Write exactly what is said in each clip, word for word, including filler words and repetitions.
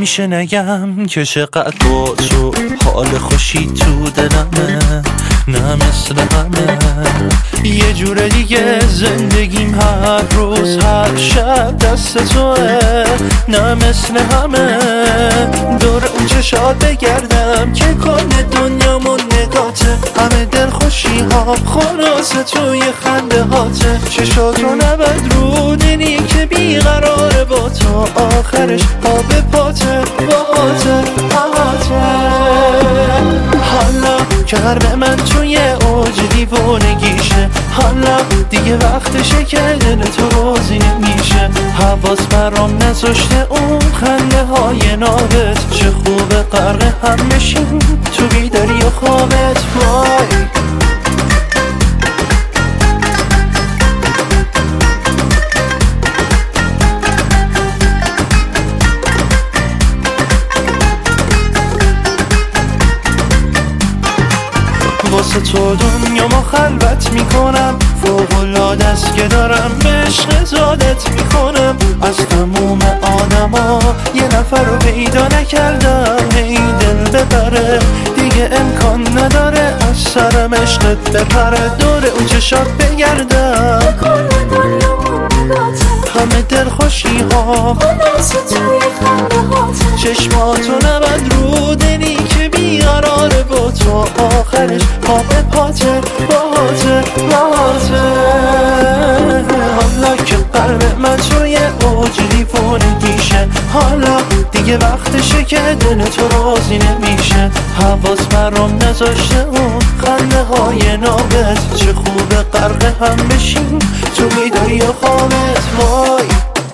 نمیشه نگم که چقدر با تو حال خوشی تو دلمه، نه مثل همه. یه جور دیگه زندگیم هر روز هر شب دست توه، نه مثل همه. دور اون چشات بگردم که کل دنیامون نگاته، همه دل خوشی ها خلاصه توی خنده هاته. چشاتو نبند رو دلی که بیقراره با تو، آخرش آب پاته باته باته. حالا که قلب من توی اوج دیوانگیشه، حالا دیگه وقتشه که دل تو روزی نمیشه. حواس برام نذاشته اون خنده های نابت، چه خوبه غرق هم بشیم تو بیداری و خوابت. وای واسه تو دنیا ما خلوت میکنم، فوق‌العاده است که دارم به عشق زادت میکنم. از تموم آدما یه نفر رو پیدا نکردم هی دل ببره، دیگه امکان نداره از سرم عشقت بپره. دور اون چشات بگردم همه دل خوشی ها چشماتو نبند رو دلی که بیقراره با تو، آخرش پاپ پاته باته باته. حالا که قلب من توی اوج دیوانگیشه، حالا دیگه وقتشه که دل تو راضی نمیشه. حواس برام نذاشته اون خنده های نابت، چه خوبه غرق هم بشیم تو بیداری و خوابت. وای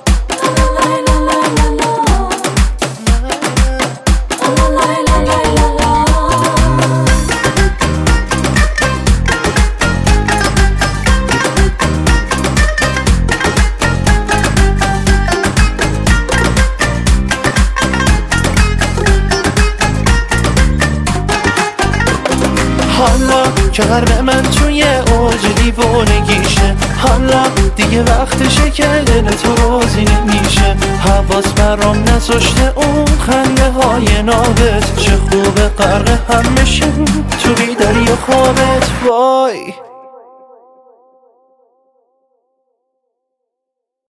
حالا که قلب من توی اوج دیوانگیشه، حالا دیگه وقتشه که دل تو راضی نمیشه. حواس برام نذاشته اون خنده های نابت، چه خوبه غرق هم بشیم تو بیداری و خوابت. وای